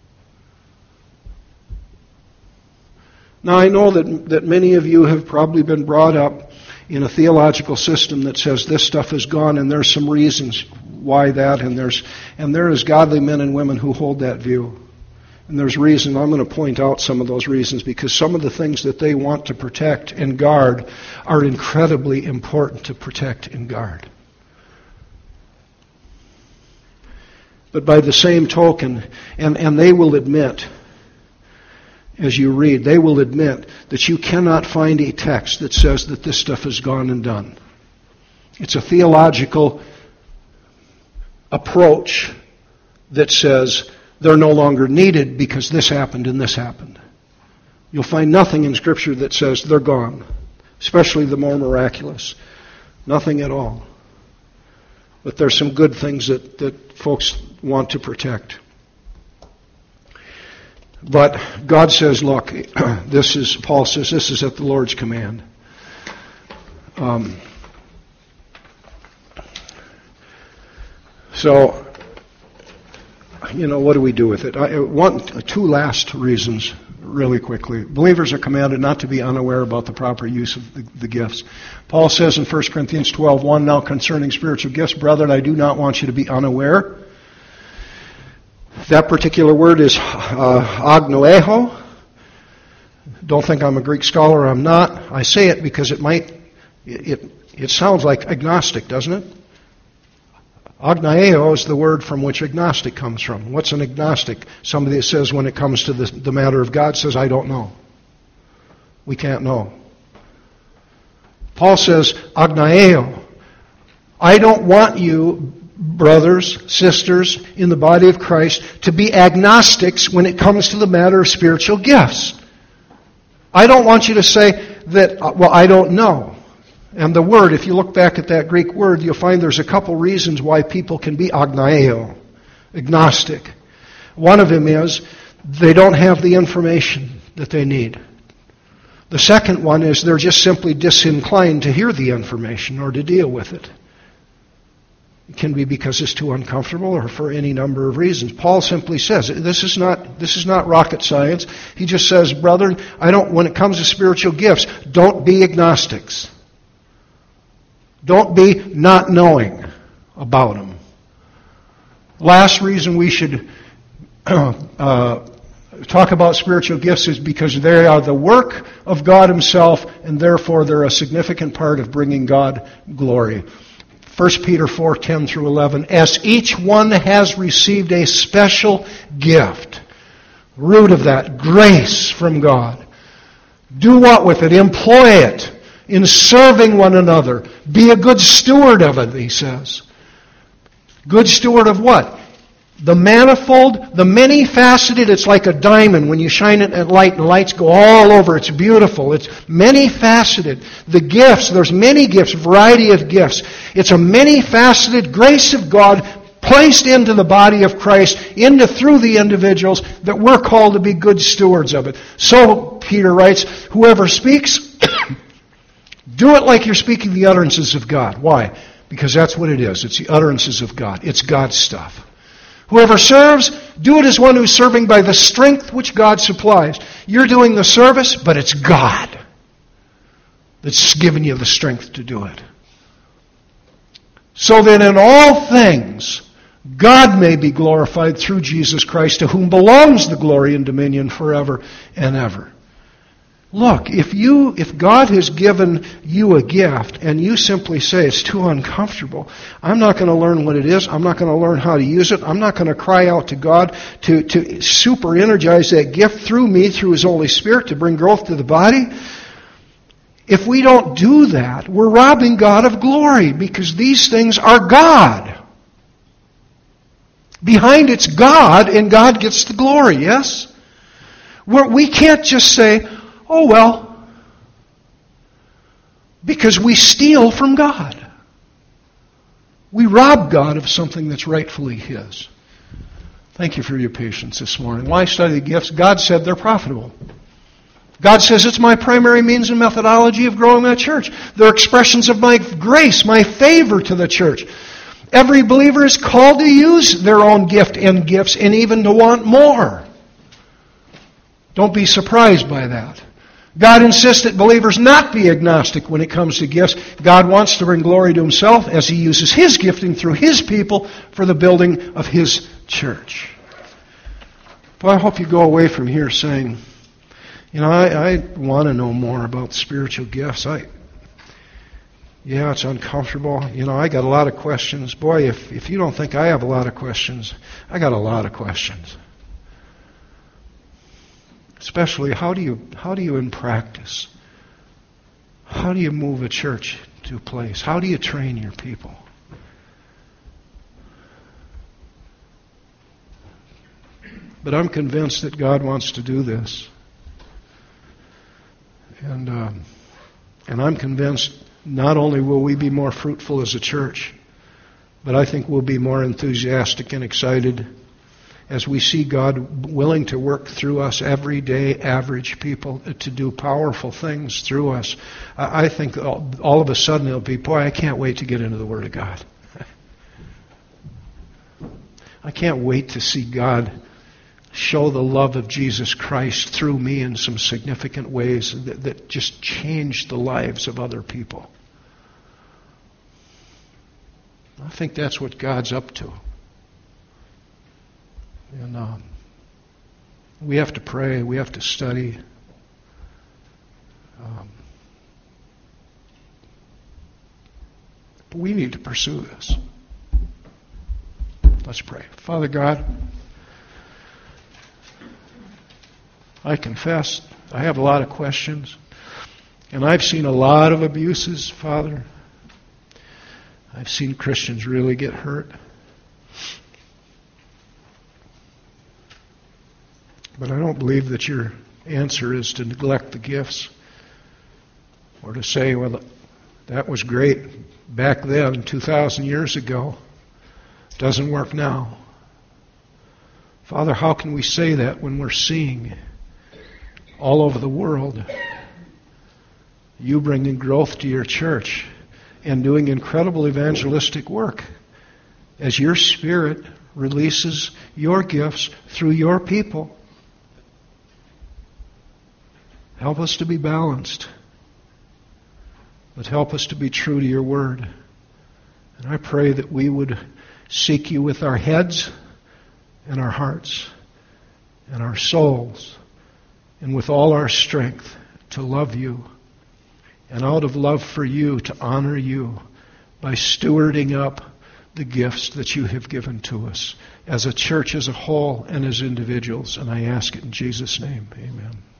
Now, I know that, that many of you have probably been brought up in a theological system that says this stuff is gone, and there's some reasons why that, and there's and there is godly men and women who hold that view. And there's reason. I'm going to point out some of those reasons because some of the things that they want to protect and guard are incredibly important to protect and guard. But by the same token, and, and they will admit, as you read, they will admit that you cannot find a text that says that this stuff is gone and done. It's a theological approach that says they're no longer needed because this happened and this happened. You'll find nothing in Scripture that says they're gone, especially the more miraculous. Nothing at all. But there's some good things that, that folks want to protect. But God says, look, this is, Paul says, this is at the Lord's command. Um, so, you know, what do we do with it? I want two last reasons, really quickly. Believers are commanded not to be unaware about the proper use of the, the gifts. Paul says in First Corinthians twelve one, now concerning spiritual gifts, brethren, I do not want you to be unaware. That particular word is uh, agnoeho. Don't think I'm a Greek scholar. I'm not. I say it because it might, it, it, it sounds like agnostic, doesn't it? Agnoeo is the word from which agnostic comes from. What's an agnostic? Somebody that says when it comes to the, the matter of God says, I don't know. We can't know. Paul says, agnoeo. I don't want you, brothers, sisters, in the body of Christ, to be agnostics when it comes to the matter of spiritual gifts. I don't want you to say that, well, I don't know. And the word, if you look back at that Greek word, you'll find there's a couple reasons why people can be agnoeo, agnostic. One of them is they don't have the information that they need. The second one is they're just simply disinclined to hear the information or to deal with it. It can be because it's too uncomfortable or for any number of reasons. Paul simply says, this is not this is not rocket science. He just says, brethren, I don't when it comes to spiritual gifts, don't be agnostics. Don't be not knowing about them. Last reason we should uh, talk about spiritual gifts is because they are the work of God Himself, and therefore they're a significant part of bringing God glory. First Peter four ten through eleven, as each one has received a special gift, root of that, grace from God. Do what with it? Employ it in serving one another. Be a good steward of it, he says. Good steward of what? The manifold, the many-faceted, it's like a diamond. When you shine it at light, and the lights go all over. It's beautiful. It's many-faceted. The gifts, there's many gifts, variety of gifts. It's a many-faceted grace of God placed into the body of Christ, into through the individuals, that we're called to be good stewards of it. So, Peter writes, whoever speaks, do it like you're speaking the utterances of God. Why? Because that's what it is. It's the utterances of God. It's God's stuff. Whoever serves, do it as one who's serving by the strength which God supplies. You're doing the service, but it's God that's given you the strength to do it. So that in all things, God may be glorified through Jesus Christ, to whom belongs the glory and dominion forever and ever. Look, if you, if God has given you a gift and you simply say it's too uncomfortable, I'm not going to learn what it is, I'm not going to learn how to use it, I'm not going to cry out to God to, to super energize that gift through me, through His Holy Spirit, to bring growth to the body. If we don't do that, we're robbing God of glory, because these things are God. Behind it's God, and God gets the glory, yes? We're, we can't just say, oh, well, because we steal from God. We rob God of something that's rightfully His. Thank you for your patience this morning. Why study the gifts? God said they're profitable. God says it's my primary means and methodology of growing my church. They're expressions of my grace, my favor to the church. Every believer is called to use their own gift and gifts, and even to want more. Don't be surprised by that. God insists that believers not be agnostic when it comes to gifts. God wants to bring glory to Himself as He uses His gifting through His people for the building of His church. But I hope you go away from here saying, you know, I, I want to know more about spiritual gifts. I, yeah, it's uncomfortable. You know, I got a lot of questions. Boy, if, if you don't think I have a lot of questions, I got a lot of questions. Especially, how do you how do you in practice? How do you move a church to a place? How do you train your people? But I'm convinced that God wants to do this, and um, and I'm convinced not only will we be more fruitful as a church, but I think we'll be more enthusiastic and excited as we see God willing to work through us, everyday average people, to do powerful things through us. I think all, all of a sudden it'll be, boy, I can't wait to get into the Word of God. I can't wait to see God show the love of Jesus Christ through me in some significant ways that, that just change the lives of other people. I think that's what God's up to. And um, we have to pray. We have to study. Um, but we need to pursue this. Let's pray. Father God, I confess I have a lot of questions. And I've seen a lot of abuses, Father. I've seen Christians really get hurt. But I don't believe that your answer is to neglect the gifts or to say, well, that was great back then, two thousand years ago. Doesn't work now. Father, how can we say that when we're seeing all over the world you bringing growth to your church and doing incredible evangelistic work as your Spirit releases your gifts through your people? Help us to be balanced, but help us to be true to your word. And I pray that we would seek you with our heads and our hearts and our souls and with all our strength to love you, and out of love for you to honor you by stewarding up the gifts that you have given to us as a church as a whole and as individuals. And I ask it in Jesus' name. Amen.